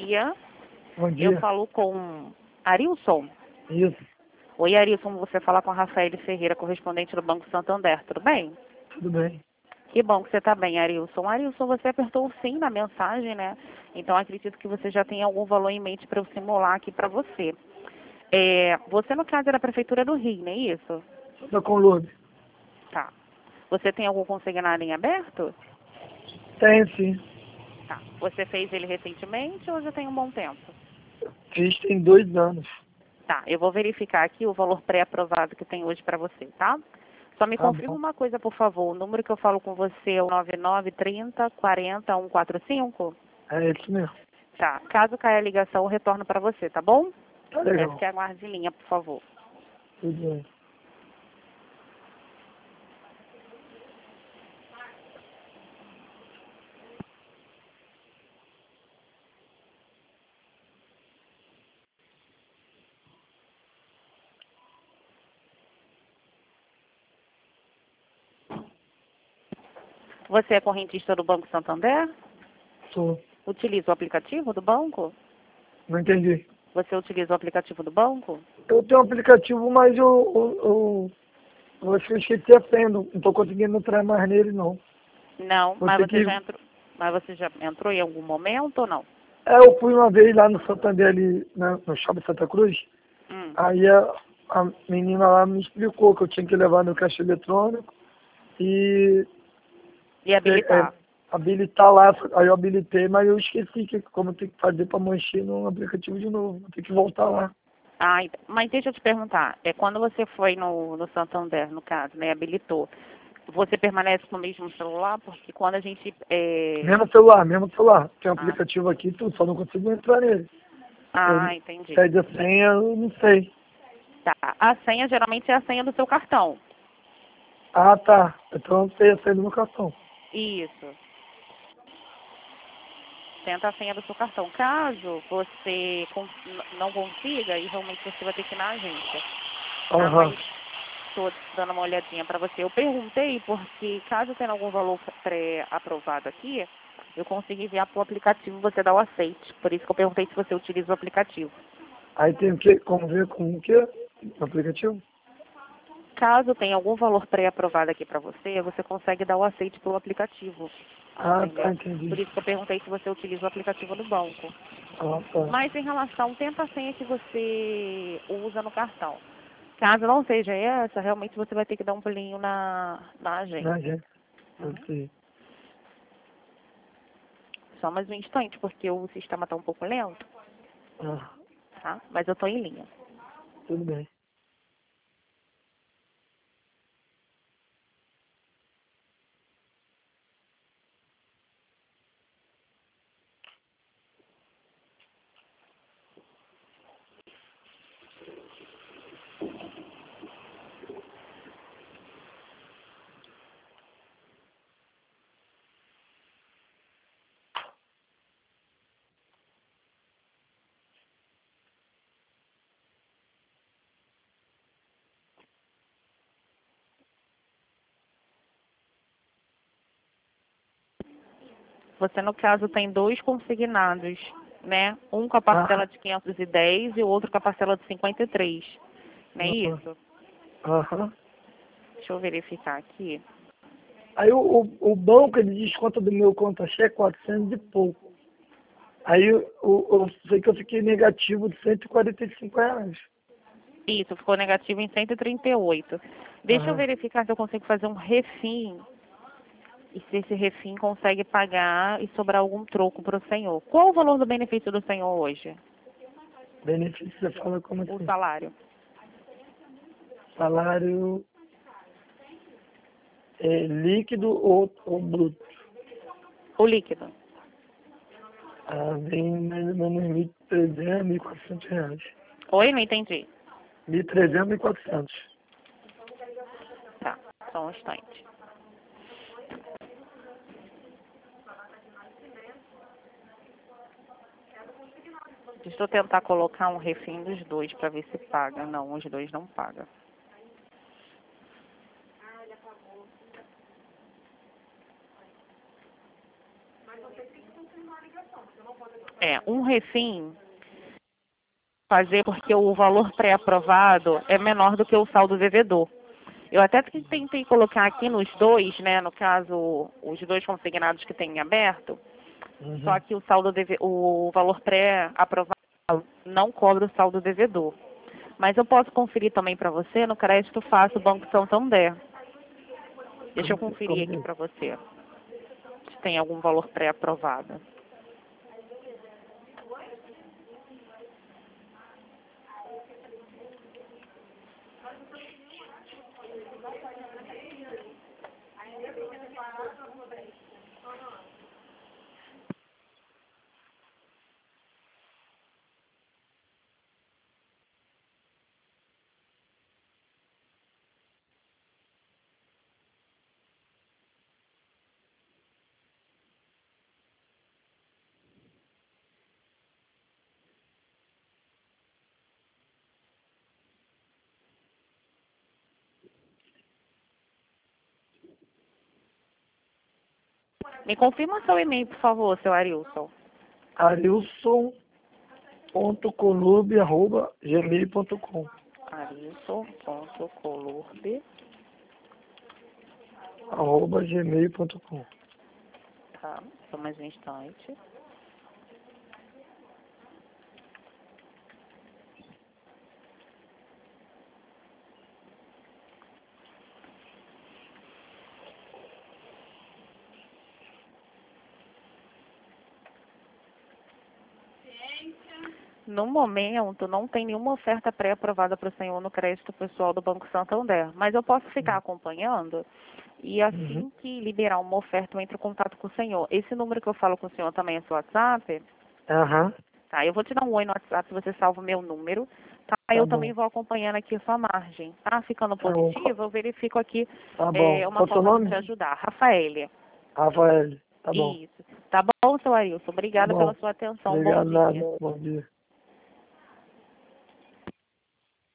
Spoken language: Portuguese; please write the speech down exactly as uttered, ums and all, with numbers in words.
dia. Bom dia. Eu falo com Arilson. Isso. Oi, Arilson, você fala com a Rafael Ferreira, correspondente do Banco Santander, tudo bem? Tudo bem. Que bom que você está bem, Arilson. Arilson, você apertou o sim na mensagem, né? Então, acredito que você já tem algum valor em mente para eu simular aqui para você. É, você, no caso, é da Prefeitura do Rio, não é isso? Santa Conlube. Tá. Você tem algum consignado em aberto? Tem sim. Tá. Você fez ele recentemente ou já tem um bom tempo? Fiz tem dois anos. Tá, eu vou verificar aqui o valor pré-aprovado que tem hoje para você, tá? Só me Tá confirma bom. uma coisa, por favor. O número que eu falo com você é o nove nove três zero quatro zero um quatro cinco? É isso mesmo. Tá. Caso caia a ligação, eu retorno para você, tá bom? Tá Peço legal. que aguarde em linha, por favor. Tudo bem. Você é correntista do Banco Santander? Sou. Utiliza o aplicativo do banco? Não entendi. Você utiliza o aplicativo do banco? Eu tenho um aplicativo, mas eu, eu, eu, eu acho que eu esqueci a senha. Não estou conseguindo entrar mais nele, não. Não, Vou mas ter você que... já entrou. Mas você já entrou em algum momento ou não? É, eu fui uma vez lá no Santander, ali, né, no Shopping Santa Cruz. Hum. Aí a, a menina lá me explicou que eu tinha que levar meu caixa eletrônico e E habilitar. é, habilitar lá. Aí eu habilitei, mas eu esqueci que como tem que fazer para mexer no aplicativo de novo. Vou ter que voltar lá. Ah, ent- mas deixa eu te perguntar, é quando você foi no, no Santander, no caso, né, habilitou, você permanece com o mesmo celular? Porque quando a gente... É... Mesmo celular, mesmo celular. Tem um Ah, aplicativo aqui, tudo, só não consigo entrar nele. ah, Eu entendi. pede a senha, eu não sei. Tá, a senha geralmente é a senha do seu cartão. Ah, tá. Então eu sei a senha do meu cartão. Isso. Tenta a senha do seu cartão. Caso você cons- n- não consiga, aí realmente você vai ter que ir na agência. Tá, Aham. mas estou dando uma olhadinha para você. Eu perguntei porque caso tenha algum valor pré-aprovado aqui, eu consegui enviar para o aplicativo, você dá o aceite. Por isso que eu perguntei se você utiliza o aplicativo. Aí tem o que? Como ver com o quê? No aplicativo? Caso tenha algum valor pré-aprovado aqui para você, você consegue dar o aceite pelo aplicativo. Ah, tá, Entendeu? Por entendi. isso que eu perguntei se você utiliza o aplicativo do banco. Ah, tá. Mas em relação, tenta a senha que você usa no cartão. Caso não seja essa, realmente você vai ter que dar um pulinho na, na Na agência. agência. Uhum. Ok. Só mais um instante, porque o sistema está um pouco lento, Ah, tá? Mas eu estou em linha. tudo bem. Você, no caso, tem dois consignados, né? Um com a Ah, parcela de quinhentos e dez e o outro com a parcela de cinquenta e três. Não é aham. isso? Aham. Deixa eu verificar aqui. Aí o, o, o banco, ele desconta do meu conta-cheque quatrocentos e pouco. Aí eu, eu, eu sei que eu fiquei negativo de cento e quarenta e cinco reais. Isso, ficou negativo em cento e trinta e oito. Deixa eu Aham. verificar se eu consigo fazer um refim e se esse refim consegue pagar e sobrar algum troco para o senhor. Qual o valor do benefício do senhor hoje? Benefício, você fala como O assim? salário? Salário é, líquido ou, ou bruto? O líquido? Ah, vem mais ou menos mil e trezentos, mil e quatrocentos reais. Oi, não entendi. mil e trezentos, mil e quatrocentos. Tá, só um instante. Deixa eu tentar colocar um refim dos dois para ver se paga. Não, os dois não pagam. É, um refim fazer porque o valor pré-aprovado é menor do que o saldo devedor. Eu até tentei colocar aqui nos dois, né, no caso, os dois consignados que tem aberto, Uhum. só que o saldo deve, o valor pré-aprovado não cobra o saldo devedor. Mas eu posso conferir também para você no crédito fácil Banco Santander. Deixa eu conferir aqui para você se tem algum valor pré-aprovado. Me confirma seu e-mail, por favor, seu Arilson. arilson ponto colube arroba gmail ponto com. arilson ponto colube arroba gmail ponto com. Tá, só mais um instante. No momento, não tem nenhuma oferta pré-aprovada para o senhor no crédito pessoal do Banco Santander, mas eu posso ficar acompanhando e assim Uhum. que liberar uma oferta, eu entro em contato com o senhor. Esse número que eu falo com o senhor também é seu WhatsApp? Aham. Tá, eu vou te dar um oi no WhatsApp, você salva o meu número. Tá, Tá eu bom. também vou acompanhando aqui a sua margem. Tá ficando Tá bom. positivo, eu verifico aqui Tá bom. é, uma Qual o seu forma de te nome? ajudar. Rafaele. Rafael. Tá bom. Isso. Tá bom, seu Arilson? Tá Obrigada pela bom. sua atenção. Bom Obrigado, nada. dia. Bom dia.